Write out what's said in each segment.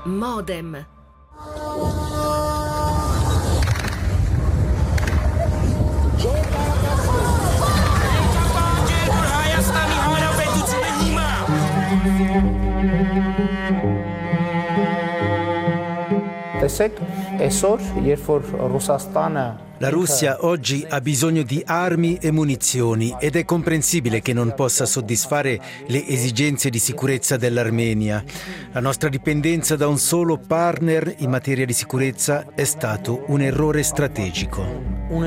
Modem. La Russia oggi ha bisogno di armi e munizioni ed è comprensibile che non possa soddisfare le esigenze di sicurezza dell'Armenia. La nostra dipendenza da un solo partner in materia di sicurezza è stato un errore strategico.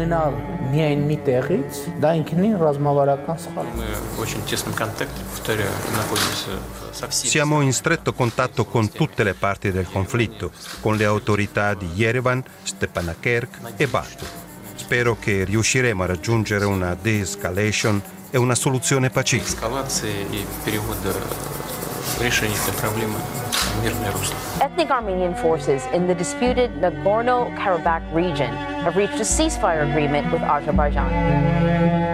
Siamo in stretto contatto con tutte le parti del conflitto, con le autorità di Yerevan, Stepanakert e Baku. Spero che riusciremo a raggiungere una de-escalation e una soluzione pacifica. Ethnic Armenian forces in the disputed Nagorno-Karabakh region have reached a ceasefire agreement with Azerbaijan.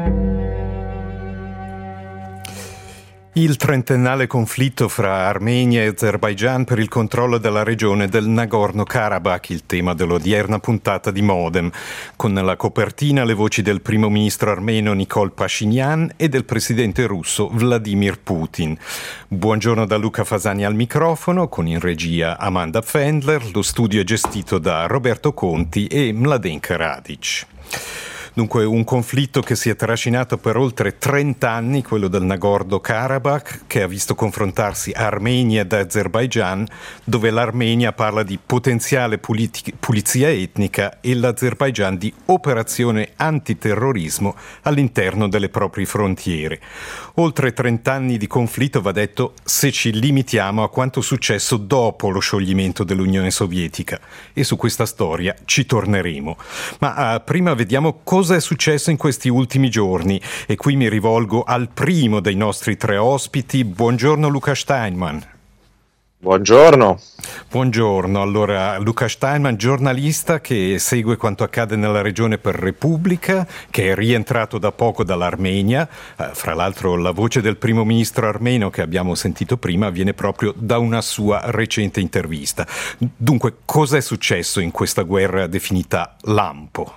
Il trentennale conflitto fra Armenia e Azerbaijan per il controllo della regione del Nagorno-Karabakh, il tema dell'odierna puntata di Modem, con la copertina le voci del primo ministro armeno Nikol Pashinyan e del presidente russo Vladimir Putin. Buongiorno da Luca Fasani al microfono, con in regia Amanda Fendler, lo studio è gestito da Roberto Conti e Mladenka Radic. Dunque un conflitto che si è trascinato per oltre 30 anni, quello del Nagorno-Karabakh, che ha visto confrontarsi Armenia ed Azerbaijan, dove l'Armenia parla di potenziale pulizia etnica e l'Azerbaijan di operazione antiterrorismo all'interno delle proprie frontiere. Oltre 30 anni di conflitto, va detto, se ci limitiamo a quanto successo dopo lo scioglimento dell'Unione Sovietica, e su questa storia ci torneremo. Ma prima vediamo cosa è successo in questi ultimi giorni, e qui mi rivolgo al primo dei nostri tre ospiti. Buongiorno Luca Steinmann. Buongiorno. Buongiorno. Allora, Luca Steinmann, giornalista che segue quanto accade nella regione per Repubblica, che è rientrato da poco dall'Armenia. Fra l'altro la voce del primo ministro armeno che abbiamo sentito prima viene proprio da una sua recente intervista. Dunque, cosa è successo in questa guerra definita lampo?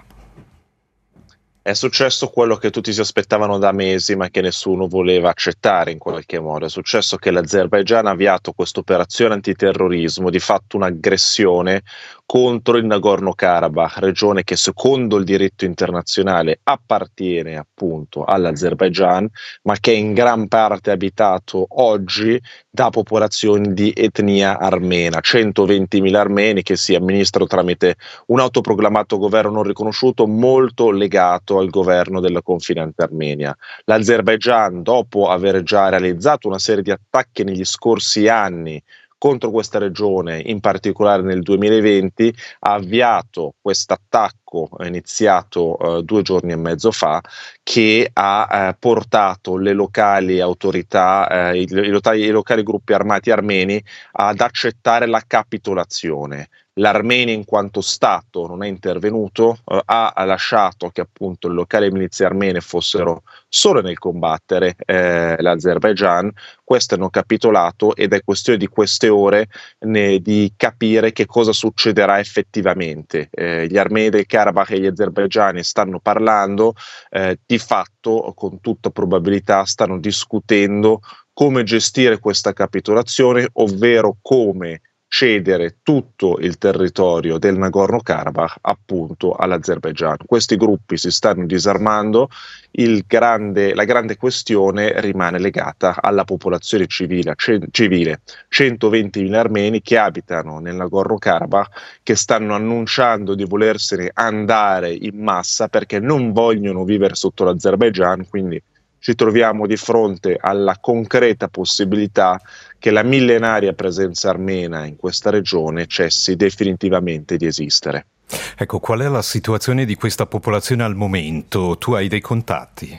È successo quello che tutti si aspettavano da mesi, ma che nessuno voleva accettare in qualche modo. È successo che l'Azerbaigian ha avviato questa operazione antiterrorismo, di fatto un'aggressione contro il Nagorno-Karabakh, regione che secondo il diritto internazionale appartiene appunto all'Azerbaigian, ma che è in gran parte abitato oggi da popolazioni di etnia armena, 120.000 armeni che si amministrano tramite un autoproclamato governo non riconosciuto molto legato al governo della confinante Armenia. L'Azerbaigian, dopo aver già realizzato una serie di attacchi negli scorsi anni contro questa regione, in particolare nel 2020, ha avviato questo attacco iniziato 2 giorni e mezzo fa, che ha portato le locali autorità, i locali gruppi armati armeni ad accettare la capitolazione. L'Armenia in quanto Stato non è intervenuto, ha lasciato che appunto le locali milizie armene fossero solo nel combattere l'Azerbaigian. Queste hanno capitolato ed è questione di queste ore di capire che cosa succederà effettivamente. Gli armeni del Karabakh e gli azerbaigiani stanno parlando, di fatto con tutta probabilità stanno discutendo come gestire questa capitolazione, ovvero come cedere tutto il territorio del Nagorno-Karabakh appunto all'Azerbaigian. Questi gruppi si stanno disarmando, la grande questione rimane legata alla popolazione civile, 120.000 armeni che abitano nel Nagorno-Karabakh, che stanno annunciando di volersene andare in massa perché non vogliono vivere sotto l'Azerbaigian, quindi ci troviamo di fronte alla concreta possibilità che la millenaria presenza armena in questa regione cessi definitivamente di esistere. Ecco, qual è la situazione di questa popolazione al momento? Tu hai dei contatti?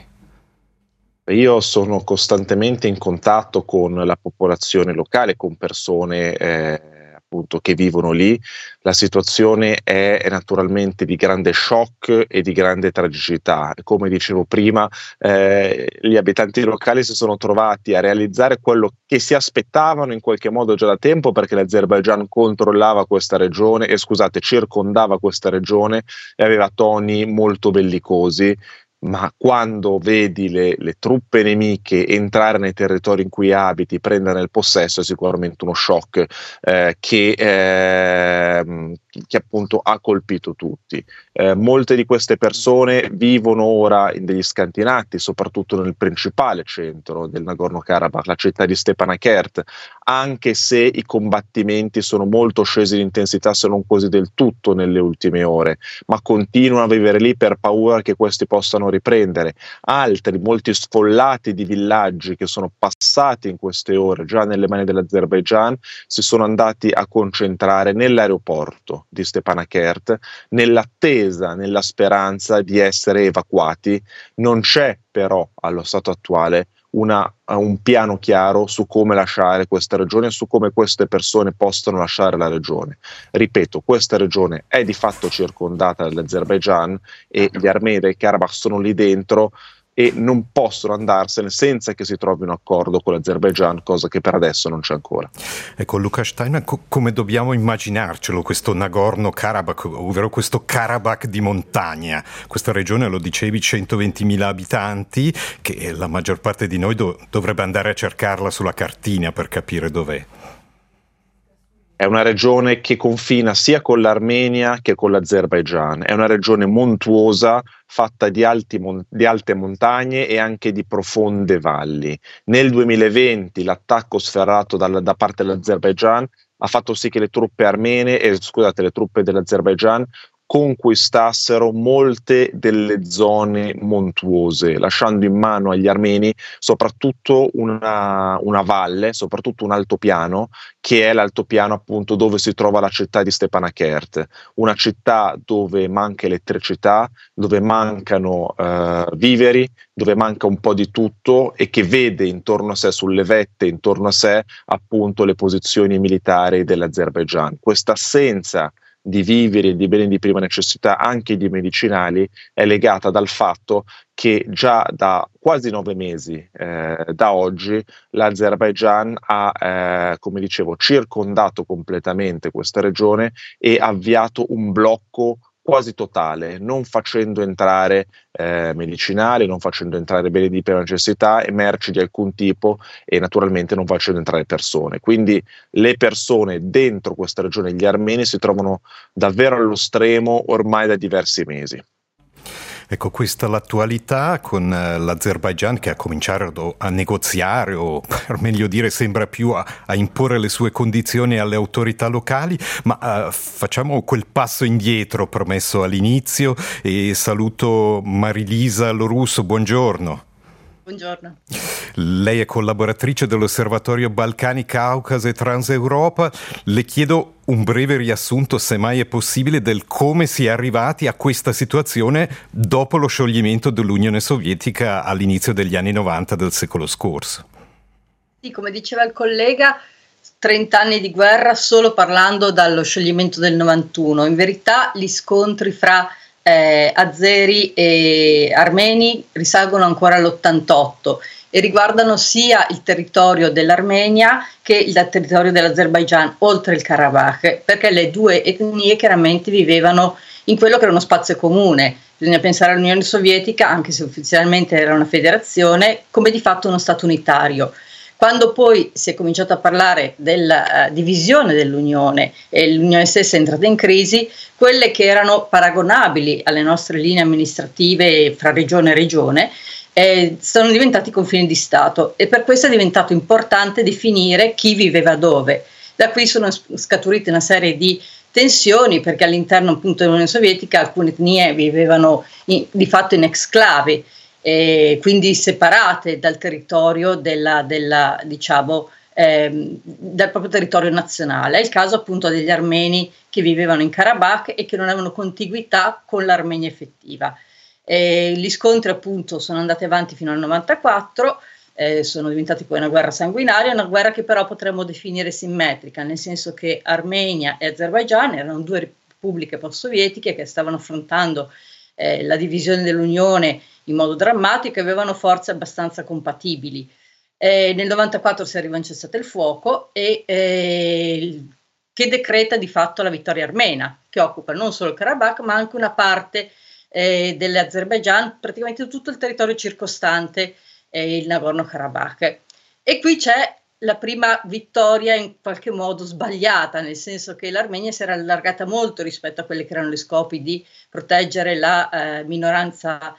Io sono costantemente in contatto con la popolazione locale, con persone appunto che vivono lì. La situazione è naturalmente di grande shock e di grande tragicità. Come dicevo prima, gli abitanti locali si sono trovati a realizzare quello che si aspettavano in qualche modo già da tempo, perché l'Azerbaigian controllava questa regione circondava questa regione e aveva toni molto bellicosi. Ma quando vedi le truppe nemiche entrare nei territori in cui abiti, prendere il possesso, è sicuramente uno shock che appunto ha colpito tutti. Molte di queste persone vivono ora in degli scantinati, soprattutto nel principale centro del Nagorno-Karabakh, la città di Stepanakert, anche se i combattimenti sono molto scesi in intensità, se non quasi del tutto nelle ultime ore, ma continuano a vivere lì per paura che questi possano riprendere. Altri, molti sfollati di villaggi che sono passati in queste ore già nelle mani dell'Azerbaigian, si sono andati a concentrare nell'aeroporto di Stepanakert, nell'attesa, nella speranza di essere evacuati. Non c'è però allo stato attuale un piano chiaro su come lasciare questa regione, su come queste persone possono lasciare la regione. Ripeto, questa regione è di fatto circondata dall'Azerbaigian e gli armeni del Karabakh sono lì dentro e non possono andarsene senza che si trovi un accordo con l'Azerbaigian, cosa che per adesso non c'è ancora. Ecco, Luca Steiner, come dobbiamo immaginarcelo questo Nagorno-Karabakh, ovvero questo Karabakh di montagna? Questa regione, lo dicevi, 120.000 abitanti, che la maggior parte di noi dovrebbe andare a cercarla sulla cartina per capire dov'è. È una regione che confina sia con l'Armenia che con l'Azerbaigian. È una regione montuosa, fatta di alte montagne e anche di profonde valli. Nel 2020 l'attacco sferrato da parte dell'Azerbaigian ha fatto sì che le truppe dell'Azerbaigian conquistassero molte delle zone montuose, lasciando in mano agli armeni soprattutto una valle, soprattutto un altopiano, che è l'altopiano appunto dove si trova la città di Stepanakert, una città dove manca elettricità, dove mancano viveri, dove manca un po' di tutto e che vede intorno a sé, sulle vette intorno a sé, appunto le posizioni militari dell'Azerbaigian. Questa assenza di viveri e di beni di prima necessità, anche di medicinali, è legata dal fatto che già da quasi 9 mesi da oggi l'Azerbaigian ha, come dicevo, circondato completamente questa regione e ha avviato un blocco quasi totale, non facendo entrare medicinali, non facendo entrare beni di prima necessità e merci di alcun tipo e naturalmente non facendo entrare persone. Quindi le persone dentro questa regione, gli armeni, si trovano davvero allo stremo ormai da diversi mesi. Ecco, questa è l'attualità con l'Azerbaigian che ha cominciato a negoziare, o per meglio dire sembra più a imporre le sue condizioni alle autorità locali, ma facciamo quel passo indietro promesso all'inizio e saluto Marilisa Lorusso, buongiorno. Buongiorno. Lei è collaboratrice dell'Osservatorio Balcani, Caucaso e Transeuropa. Le chiedo un breve riassunto, se mai è possibile, del come si è arrivati a questa situazione dopo lo scioglimento dell'Unione Sovietica all'inizio degli anni 90 del secolo scorso. Sì, come diceva il collega, 30 anni di guerra solo parlando dallo scioglimento del 91. In verità gli scontri fra azeri e armeni risalgono ancora all'88 e riguardano sia il territorio dell'Armenia che il territorio dell'Azerbaigian, oltre il Karabakh, perché le due etnie chiaramente vivevano in quello che era uno spazio comune. Bisogna pensare all'Unione Sovietica, anche se ufficialmente era una federazione, come di fatto uno Stato unitario. Quando poi si è cominciato a parlare della divisione dell'Unione e l'Unione stessa è entrata in crisi, quelle che erano paragonabili alle nostre linee amministrative fra regione e regione sono diventati confini di Stato e per questo è diventato importante definire chi viveva dove. Da qui sono scaturite una serie di tensioni perché all'interno appunto dell'Unione Sovietica alcune etnie vivevano di fatto in exclavi, quindi separate dal territorio dal proprio territorio nazionale. È il caso appunto degli armeni che vivevano in Karabakh e che non avevano contiguità con l'Armenia effettiva. Gli scontri appunto sono andati avanti fino al 94, sono diventati poi una guerra sanguinaria, una guerra che però potremmo definire simmetrica, nel senso che Armenia e Azerbaigian erano due repubbliche post-sovietiche che stavano affrontando la divisione dell'Unione in modo drammatico e avevano forze abbastanza compatibili. Nel 1994 si arriva a un cessate il fuoco che decreta di fatto la vittoria armena, che occupa non solo il Karabakh ma anche una parte dell'Azerbaigian, praticamente tutto il territorio circostante il Nagorno-Karabakh. E qui c'è la prima vittoria in qualche modo sbagliata, nel senso che l'Armenia si era allargata molto rispetto a quelli che erano gli scopi di proteggere la minoranza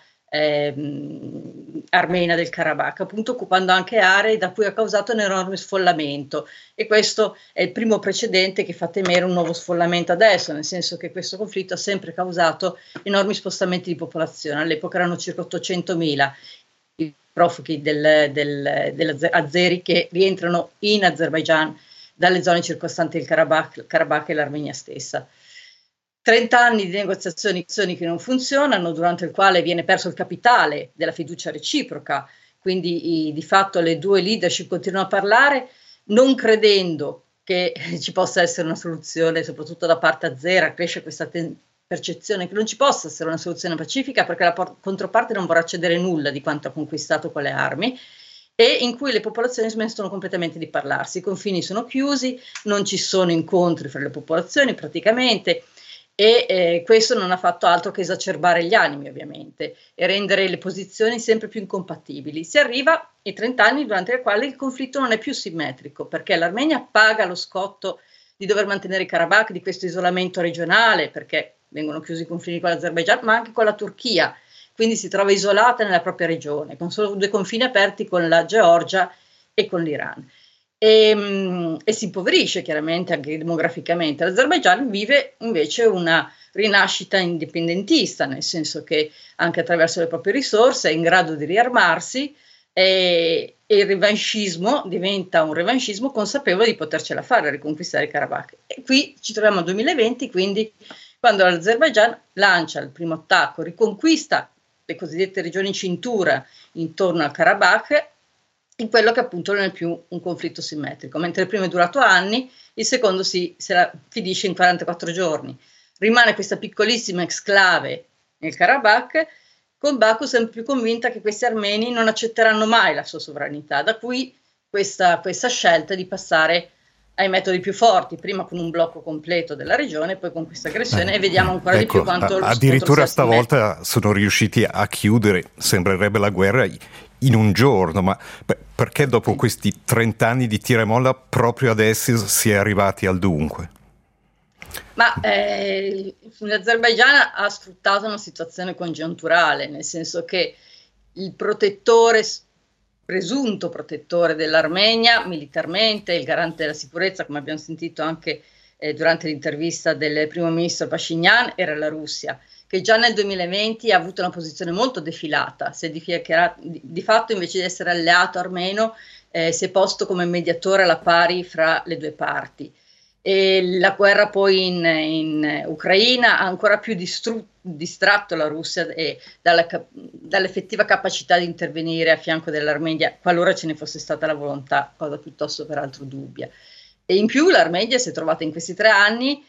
armena del Karabakh, appunto occupando anche aree da cui ha causato un enorme sfollamento, e questo è il primo precedente che fa temere un nuovo sfollamento adesso, nel senso che questo conflitto ha sempre causato enormi spostamenti di popolazione. All'epoca erano circa 800.000 i profughi dell'Azeri che rientrano in Azerbaigian dalle zone circostanti il Karabakh e l'Armenia stessa. 30 anni di negoziazioni che non funzionano, durante il quale viene perso il capitale della fiducia reciproca, quindi di fatto le due leadership continuano a parlare, non credendo che ci possa essere una soluzione, soprattutto da parte azera, cresce questa percezione che non ci possa essere una soluzione pacifica perché la controparte non vorrà cedere nulla di quanto ha conquistato con le armi, e in cui le popolazioni smettono completamente di parlarsi, i confini sono chiusi, non ci sono incontri fra le popolazioni praticamente, e questo non ha fatto altro che esacerbare gli animi ovviamente e rendere le posizioni sempre più incompatibili. Si arriva ai 30 anni durante i quali il conflitto non è più simmetrico, perché l'Armenia paga lo scotto di dover mantenere il Karabakh, di questo isolamento regionale, perché vengono chiusi i confini con l'Azerbaigian, ma anche con la Turchia, quindi si trova isolata nella propria regione, con solo due confini aperti con la Georgia e con l'Iran. E si impoverisce chiaramente anche demograficamente. L'Azerbaigian vive invece una rinascita indipendentista, nel senso che anche attraverso le proprie risorse è in grado di riarmarsi, e il revanchismo diventa un revanchismo consapevole di potercela fare a riconquistare il Karabakh. E qui ci troviamo al 2020, quindi quando l'Azerbaigian lancia il primo attacco, riconquista le cosiddette regioni cintura intorno al Karabakh, in quello che appunto non è più un conflitto simmetrico. Mentre il primo è durato anni, il secondo se la finisce in 44 giorni. Rimane questa piccolissima exclave nel Karabakh, con Baku sempre più convinta che questi armeni non accetteranno mai la sua sovranità, da cui questa scelta di passare ai metodi più forti, prima con un blocco completo della regione, poi con questa aggressione, e vediamo ancora di più quanto addirittura stavolta sono riusciti a chiudere, sembrerebbe, la guerra in un giorno, ma perché dopo questi 30 anni di tira e molla proprio adesso si è arrivati al dunque? Ma l'Azerbaigian ha sfruttato una situazione congiunturale, nel senso che il presunto protettore dell'Armenia militarmente, il garante della sicurezza, come abbiamo sentito anche durante l'intervista del primo ministro Pashinyan, era la Russia, che già nel 2020 ha avuto una posizione molto defilata, di fatto invece di essere alleato armeno si è posto come mediatore alla pari fra le due parti. E la guerra poi in Ucraina ha ancora più distratto la Russia dall'effettiva capacità di intervenire a fianco dell'Armenia qualora ce ne fosse stata la volontà, cosa piuttosto peraltro dubbia. E in più l'Armenia si è trovata in questi 3 anni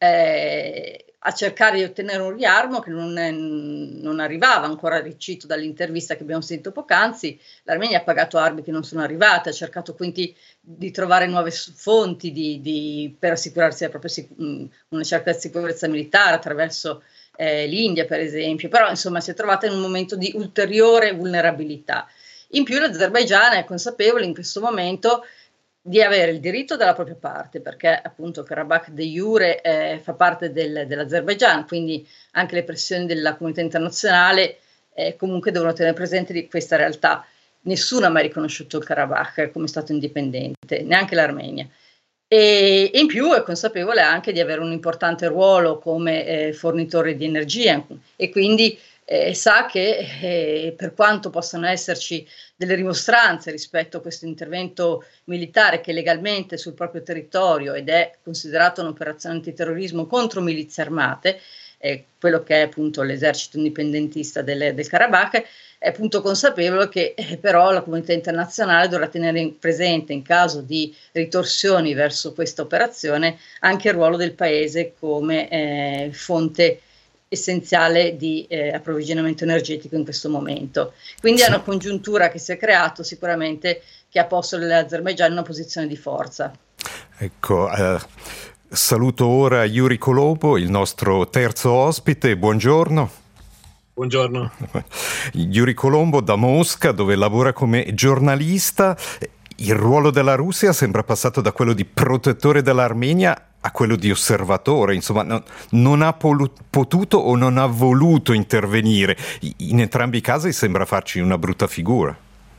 a cercare di ottenere un riarmo che non arrivava ancora, ricito dall'intervista che abbiamo sentito poc'anzi. L'Armenia ha pagato armi che non sono arrivate, ha cercato quindi di trovare nuove fonti per assicurarsi una certa sicurezza militare attraverso l'India per esempio, però insomma si è trovata in un momento di ulteriore vulnerabilità. In più l'Azerbaigian è consapevole in questo momento di avere il diritto dalla propria parte, perché appunto Karabakh de jure fa parte dell'Azerbaigian, quindi anche le pressioni della comunità internazionale comunque devono tenere presente di questa realtà. Nessuno ha mai riconosciuto il Karabakh come stato indipendente, neanche l'Armenia. E in più è consapevole anche di avere un importante ruolo come fornitore di energia, e quindi sa che per quanto possano esserci delle rimostranze rispetto a questo intervento militare che legalmente sul proprio territorio ed è considerato un'operazione antiterrorismo contro milizie armate, quello che è appunto l'esercito indipendentista del Karabakh, è appunto consapevole che però la comunità internazionale dovrà tenere presente, in caso di ritorsioni verso questa operazione, anche il ruolo del paese come fonte essenziale di approvvigionamento energetico in questo momento. Quindi è una congiuntura che si è creato sicuramente, che ha posto l'Azerbaigian in una posizione di forza. Ecco, saluto ora Yuri Colombo, il nostro terzo ospite. Buongiorno. Buongiorno. Yuri Colombo da Mosca, dove lavora come giornalista. Il ruolo della Russia sembra passato da quello di protettore dell'Armenia a quello di osservatore, insomma non ha potuto o non ha voluto intervenire. In entrambi i casi sembra farci una brutta figura.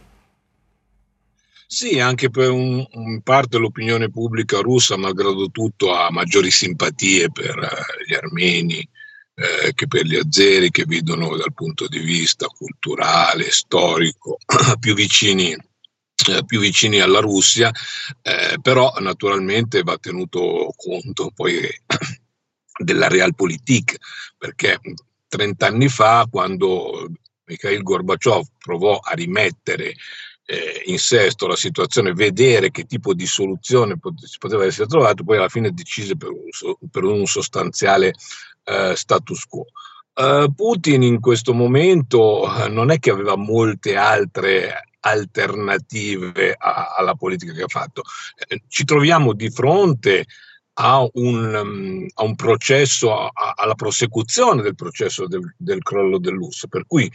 Sì, anche per in parte l'opinione pubblica russa, malgrado tutto, ha maggiori simpatie per gli armeni che per gli azeri, che vedono dal punto di vista culturale, storico, più vicini alla Russia, però naturalmente va tenuto conto poi della realpolitik, perché 30 anni fa, quando Mikhail Gorbaciov provò a rimettere in sesto la situazione, vedere che tipo di soluzione si poteva essere trovato, poi alla fine decise per un sostanziale status quo. Putin in questo momento non è che aveva molte altre alternative alla politica che ha fatto. Ci troviamo di fronte a un processo, alla prosecuzione del processo del crollo dell'URSS, per cui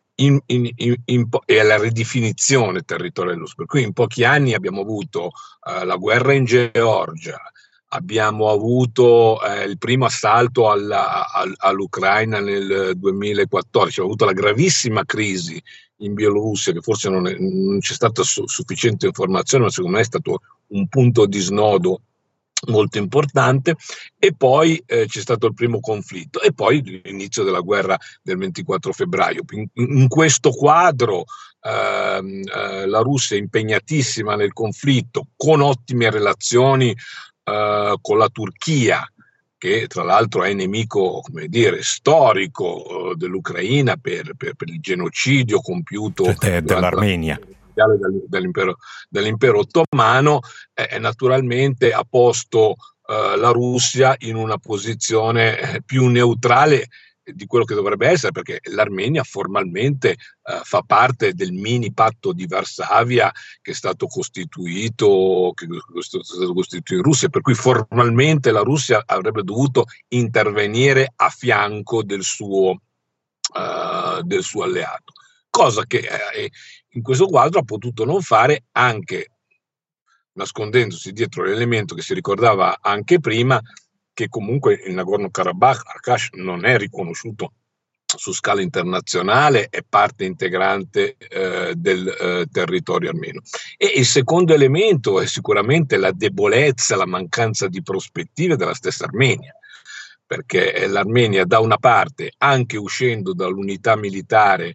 e alla ridefinizione territoriale dell'URSS, per cui in pochi anni abbiamo avuto la guerra in Georgia, abbiamo avuto il primo assalto all'Ucraina nel 2014, abbiamo avuto la gravissima crisi in Bielorussia, che forse non c'è stata sufficiente informazione, ma secondo me è stato un punto di snodo molto importante, e poi c'è stato il primo conflitto e poi l'inizio della guerra del 24 febbraio. In questo quadro la Russia è impegnatissima nel conflitto, con ottime relazioni con la Turchia, che tra l'altro è nemico, come dire, storico dell'Ucraina per il genocidio compiuto dell'Armenia dell'impero ottomano, naturalmente ha posto la Russia in una posizione più neutrale di quello che dovrebbe essere, perché l'Armenia formalmente fa parte del mini patto di Varsavia che è stato costituito in Russia, per cui formalmente la Russia avrebbe dovuto intervenire a fianco del suo alleato, cosa che in questo quadro ha potuto non fare, anche nascondendosi dietro l'elemento che si ricordava anche prima, che comunque il Nagorno-Karabakh, Artsakh, non è riconosciuto su scala internazionale, è parte integrante del territorio armeno. E il secondo elemento è sicuramente la debolezza, la mancanza di prospettive della stessa Armenia, perché l'Armenia da una parte, anche uscendo dall'unità militare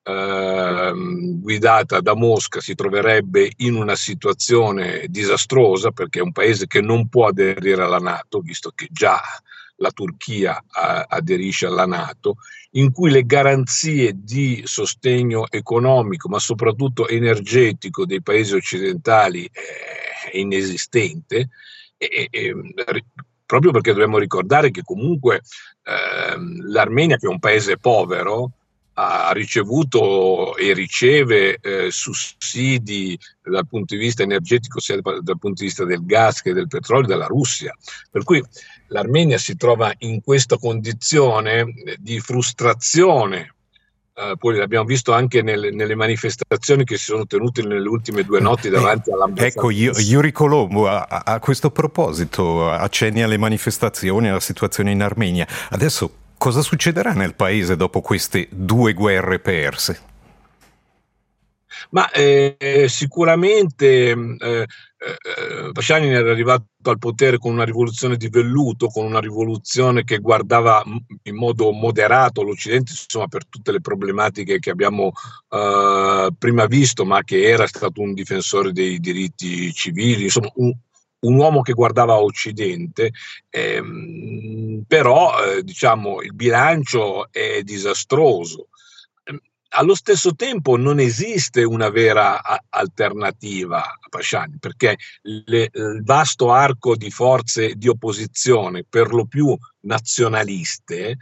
guidata da Mosca, si troverebbe in una situazione disastrosa, perché è un paese che non può aderire alla NATO, visto che già la Turchia aderisce alla NATO, in cui le garanzie di sostegno economico, ma soprattutto energetico dei paesi occidentali è inesistente, proprio perché dobbiamo ricordare che comunque l'Armenia, che è un paese povero, ha ricevuto e riceve sussidi dal punto di vista energetico, sia dal punto di vista del gas che del petrolio, dalla Russia. Per cui l'Armenia si trova in questa condizione di frustrazione. Poi l'abbiamo visto anche nelle manifestazioni che si sono tenute nelle ultime 2 notti davanti all'ambasciata. Ecco, Yuri Colombo, a questo proposito, accenni alle manifestazioni, alla situazione in Armenia. Adesso cosa succederà nel paese dopo queste 2 guerre perse? Ma sicuramente Pashanin era arrivato al potere con una rivoluzione di velluto, con una rivoluzione che guardava in modo moderato l'Occidente, insomma, per tutte le problematiche che abbiamo prima visto, ma che era stato un difensore dei diritti civili, insomma un uomo che guardava a Occidente. però diciamo il bilancio è disastroso. Allo stesso tempo non esiste una vera alternativa a Pasciani, perché il vasto arco di forze di opposizione, per lo più nazionaliste,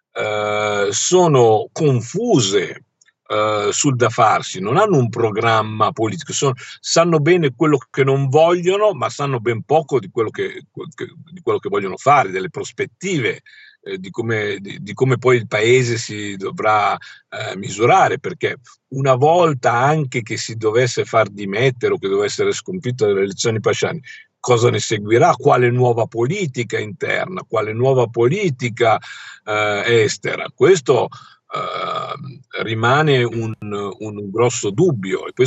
sono confuse sul da farsi, non hanno un programma politico, sanno bene quello che non vogliono, ma sanno ben poco di quello che vogliono fare, delle prospettive, di come poi il paese si dovrà misurare, perché una volta anche che si dovesse far dimettere o che dovesse essere sconfitto dalle elezioni Pasciani, cosa ne seguirà? Quale nuova politica interna? Quale nuova politica estera? Questo rimane un grosso dubbio, e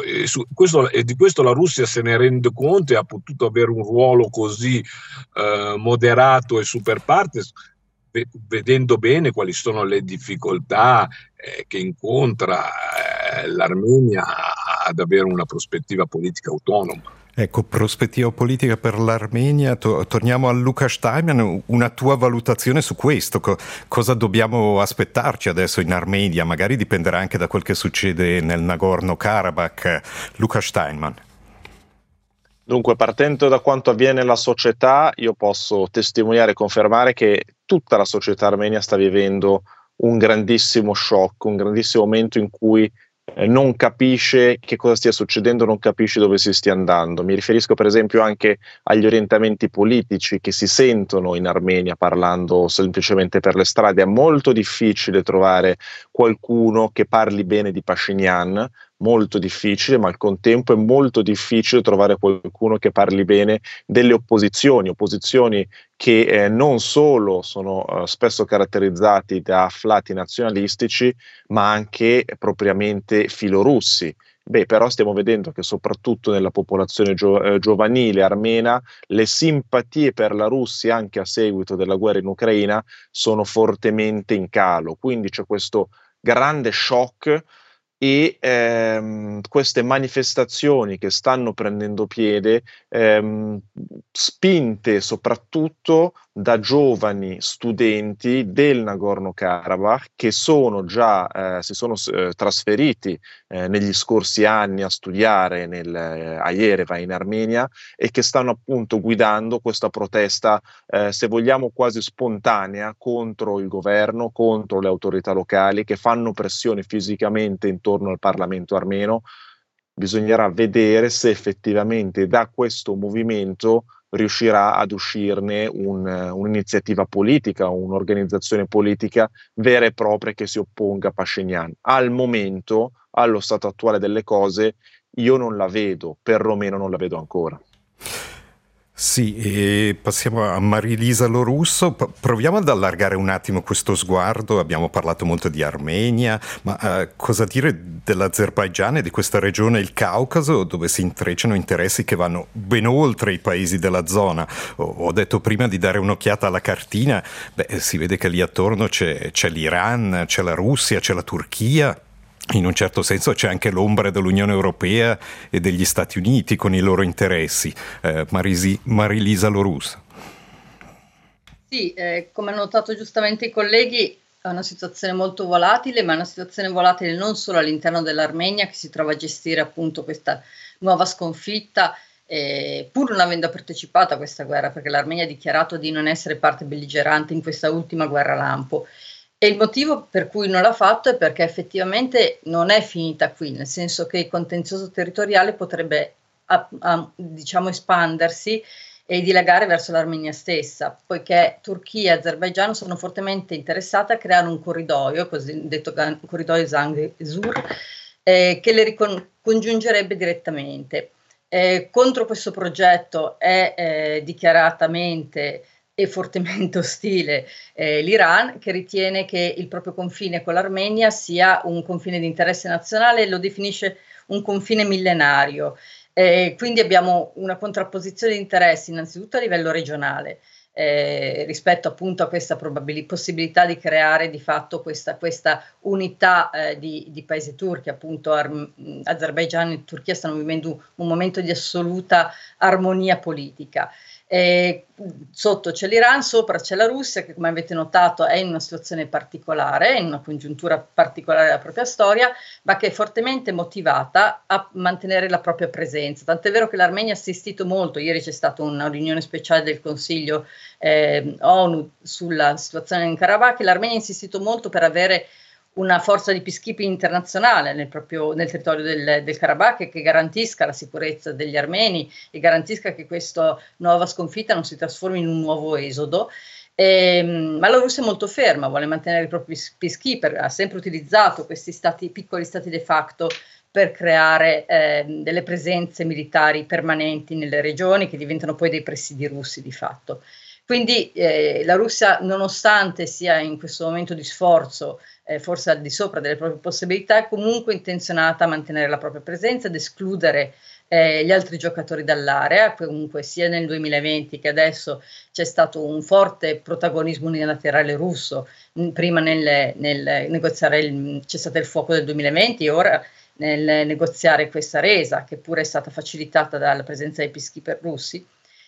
di questo la Russia se ne rende conto e ha potuto avere un ruolo così moderato e super partes, vedendo bene quali sono le difficoltà che incontra l'Armenia ad avere una prospettiva politica autonoma. Ecco, prospettiva politica per l'Armenia. Torniamo a Luca Steinman, una tua valutazione su questo. Cosa dobbiamo aspettarci adesso in Armenia? Magari dipenderà anche da quel che succede nel Nagorno-Karabakh. Luca Steinman. Dunque, partendo da quanto avviene nella società, io posso testimoniare e confermare che tutta la società armenia sta vivendo un grandissimo shock, un grandissimo momento in cui non capisce che cosa stia succedendo, non capisce dove si stia andando. Mi riferisco per esempio anche agli orientamenti politici che si sentono in Armenia parlando semplicemente per le strade. È molto difficile trovare qualcuno che parli bene di Pashinyan, molto difficile, ma al contempo è molto difficile trovare qualcuno che parli bene delle opposizioni che non solo sono spesso caratterizzati da afflati nazionalistici, ma anche propriamente filorussi. Però stiamo vedendo che soprattutto nella popolazione giovanile armena le simpatie per la Russia, anche a seguito della guerra in Ucraina, sono fortemente in calo. Quindi c'è questo grande shock e queste manifestazioni che stanno prendendo piede, spinte soprattutto da giovani studenti del Nagorno-Karabakh che sono già si sono trasferiti negli scorsi anni a studiare a Yerevan in Armenia e che stanno appunto guidando questa protesta, se vogliamo quasi spontanea, contro il governo, contro le autorità locali che fanno pressione fisicamente intorno al Parlamento armeno. Bisognerà vedere se effettivamente da questo movimento riuscirà ad uscirne un'iniziativa politica, un'organizzazione politica vera e propria che si opponga a Pashinyan. Al momento, allo stato attuale delle cose, io non la vedo, perlomeno non la vedo ancora. Sì, e passiamo a Marilisa Lorusso. Proviamo ad allargare un attimo questo sguardo. Abbiamo parlato molto di Armenia, ma cosa dire dell'Azerbaigian e di questa regione, il Caucaso, dove si intrecciano interessi che vanno ben oltre i paesi della zona. Ho detto prima di dare un'occhiata alla cartina. Si vede che lì attorno c'è l'Iran, c'è la Russia, c'è la Turchia. In un certo senso c'è anche l'ombra dell'Unione Europea e degli Stati Uniti con i loro interessi. Marilisa Lorusso. Sì, come hanno notato giustamente i colleghi, è una situazione molto volatile, ma è una situazione volatile non solo all'interno dell'Armenia, che si trova a gestire appunto questa nuova sconfitta, pur non avendo partecipato a questa guerra, perché l'Armenia ha dichiarato di non essere parte belligerante in questa ultima guerra lampo. E il motivo per cui non l'ha fatto è perché effettivamente non è finita qui, nel senso che il contenzioso territoriale potrebbe diciamo espandersi e dilagare verso l'Armenia stessa, poiché Turchia e Azerbaigian sono fortemente interessate a creare un corridoio, cosiddetto corridoio Zangezur, che le congiungerebbe direttamente. Contro questo progetto è dichiaratamente e fortemente ostile l'Iran, che ritiene che il proprio confine con l'Armenia sia un confine di interesse nazionale e lo definisce un confine millenario. Quindi abbiamo una contrapposizione di interessi innanzitutto a livello regionale rispetto appunto a questa possibilità di creare di fatto questa unità di paesi turchi. Appunto Azerbaigian e Turchia stanno vivendo un momento di assoluta armonia politica. Sotto c'è l'Iran, sopra c'è la Russia che, come avete notato, è in una situazione particolare, in una congiuntura particolare della propria storia, ma che è fortemente motivata a mantenere la propria presenza. Tant'è vero che l'Armenia ha assistito molto. Ieri c'è stata una riunione speciale del Consiglio ONU sulla situazione in Karabakh, e l'Armenia ha insistito molto per avere una forza di peacekeeping internazionale nel territorio del Karabakh, che garantisca la sicurezza degli armeni e garantisca che questa nuova sconfitta non si trasformi in un nuovo esodo. Ma la Russia è molto ferma, vuole mantenere i propri peacekeeper, ha sempre utilizzato questi piccoli stati de facto per creare delle presenze militari permanenti nelle regioni che diventano poi dei presidi russi di fatto. Quindi la Russia, nonostante sia in questo momento di sforzo, forse al di sopra delle proprie possibilità, è comunque intenzionata a mantenere la propria presenza ed escludere gli altri giocatori dall'area. Comunque sia nel 2020 che adesso c'è stato un forte protagonismo unilaterale russo, prima nel negoziare il cessate il fuoco del 2020 e ora nel negoziare questa resa, che pure è stata facilitata dalla presenza dei peacekeeper russi.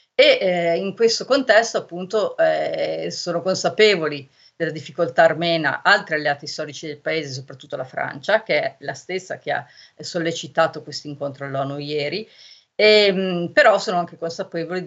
E in questo contesto appunto sono consapevoli della difficoltà armena altri alleati storici del paese, soprattutto la Francia, che è la stessa che ha sollecitato questo incontro all'ONU ieri, però sono anche consapevoli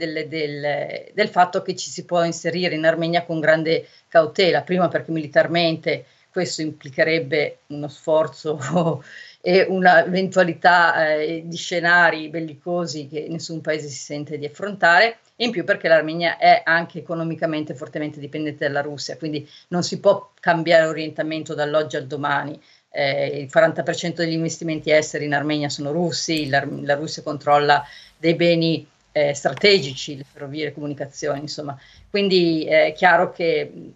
del fatto che ci si può inserire in Armenia con grande cautela, prima perché militarmente questo implicherebbe uno sforzo e un'eventualità di scenari bellicosi che nessun paese si sente di affrontare, e in più perché l'Armenia è anche economicamente fortemente dipendente dalla Russia, quindi non si può cambiare orientamento dall'oggi al domani. Il 40% degli investimenti esteri in Armenia sono russi, la Russia controlla dei beni strategici, le ferrovie, le comunicazioni, insomma. Quindi è chiaro che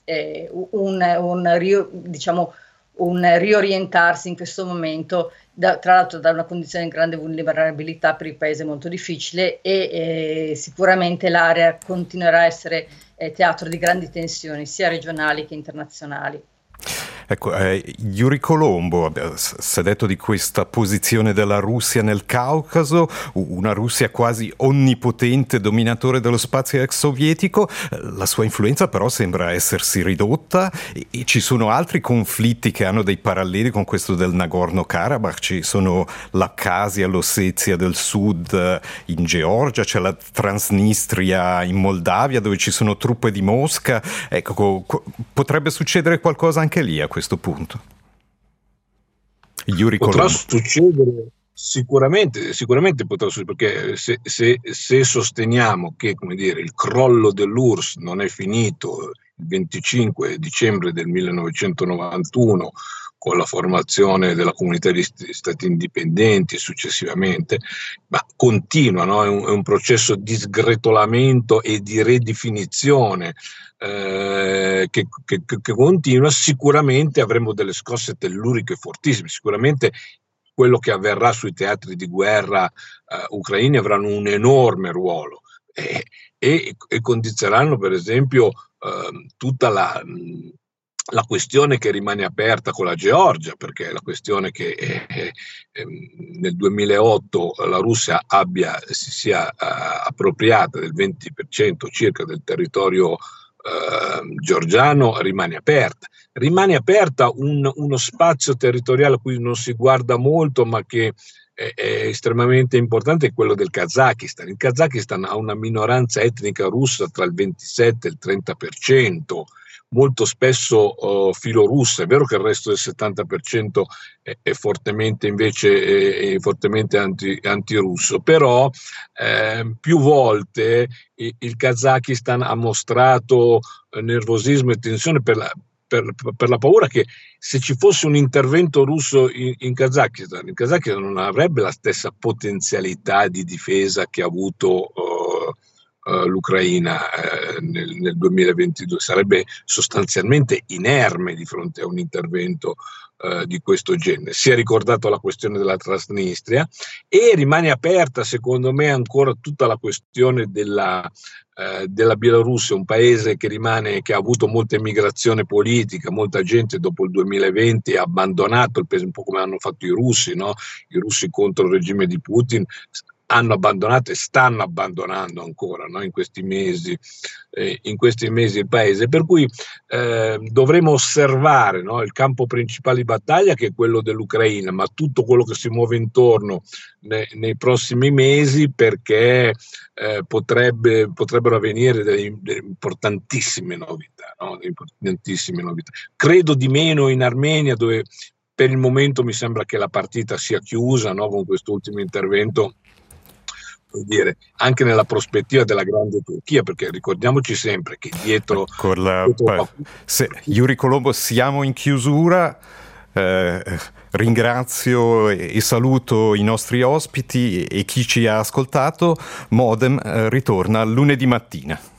un riorientarsi in questo momento, tra l'altro da una condizione di grande vulnerabilità per il paese molto difficile, e sicuramente l'area continuerà a essere teatro di grandi tensioni sia regionali che internazionali. Ecco, Yuri Colombo si è detto di questa posizione della Russia nel Caucaso, una Russia quasi onnipotente, dominatore dello spazio ex sovietico. La sua influenza però sembra essersi ridotta e ci sono altri conflitti che hanno dei paralleli con questo del Nagorno-Karabakh. Ci sono l'Abkhazia, l'Ossetia del Sud in Georgia, c'è la Transnistria in Moldavia dove ci sono truppe di Mosca. Ecco, potrebbe succedere qualcosa anche lì a questo punto. Potrà succedere sicuramente potrà succedere, perché se sosteniamo che, come dire, il crollo dell'URSS non è finito il 25 dicembre del 1991 con la formazione della comunità di stati indipendenti successivamente, ma continua, no? È un processo di sgretolamento e di ridefinizione che continua. Sicuramente avremo delle scosse telluriche fortissime, sicuramente quello che avverrà sui teatri di guerra ucraini avranno un enorme ruolo e condizioneranno per esempio tutta la questione che rimane aperta con la Georgia, perché la questione che nel 2008 la Russia si sia appropriata del 20% circa del territorio georgiano rimane aperta. Rimane aperta uno spazio territoriale a cui non si guarda molto, ma che è estremamente importante, è quello del Kazakistan. Il Kazakistan ha una minoranza etnica russa tra il 27 e il 30%, molto spesso filorussa. È vero che il resto del 70% è fortemente invece fortemente antirusso, però più volte il Kazakistan ha mostrato nervosismo e tensione per la paura che se ci fosse un intervento russo in Kazakistan, il Kazakistan non avrebbe la stessa potenzialità di difesa che ha avuto l'Ucraina nel 2022, sarebbe sostanzialmente inerme di fronte a un intervento di questo genere. Si è ricordato la questione della Transnistria e rimane aperta secondo me ancora tutta la questione della Bielorussia, un paese che ha avuto molta immigrazione politica, molta gente dopo il 2020 ha abbandonato il paese, un po' come hanno fatto i russi, no? I russi contro il regime di Putin hanno abbandonato e stanno abbandonando ancora, no? in questi mesi il paese, per cui dovremo osservare, no? il campo principale di battaglia, che è quello dell'Ucraina, ma tutto quello che si muove intorno nei prossimi mesi, perché potrebbero avvenire delle importantissime novità, no? Credo di meno in Armenia, dove per il momento mi sembra che la partita sia chiusa, no? Con quest'ultimo intervento, dire, anche nella prospettiva della grande Turchia, perché ricordiamoci sempre che dietro Yuri Colombo, siamo in chiusura. Ringrazio e saluto i nostri ospiti e chi ci ha ascoltato. Modem ritorna lunedì mattina.